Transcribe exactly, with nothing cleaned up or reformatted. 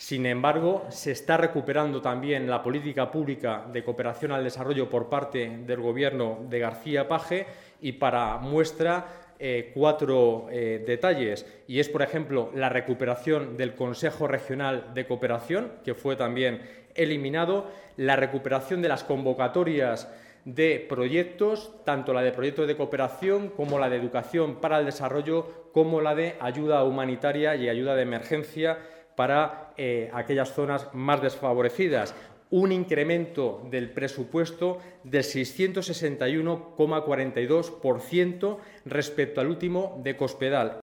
Sin embargo, se está recuperando también la política pública de cooperación al desarrollo por parte del Gobierno de García Page y, para muestra, Eh, cuatro eh, detalles, y es, por ejemplo, la recuperación del Consejo Regional de Cooperación, que fue también eliminado, la recuperación de las convocatorias de proyectos, tanto la de proyectos de cooperación como la de educación para el desarrollo, como la de ayuda humanitaria y ayuda de emergencia para eh, aquellas zonas más desfavorecidas. Un incremento del presupuesto del seiscientos sesenta y uno coma cuarenta y dos por ciento respecto al último de Cospedal.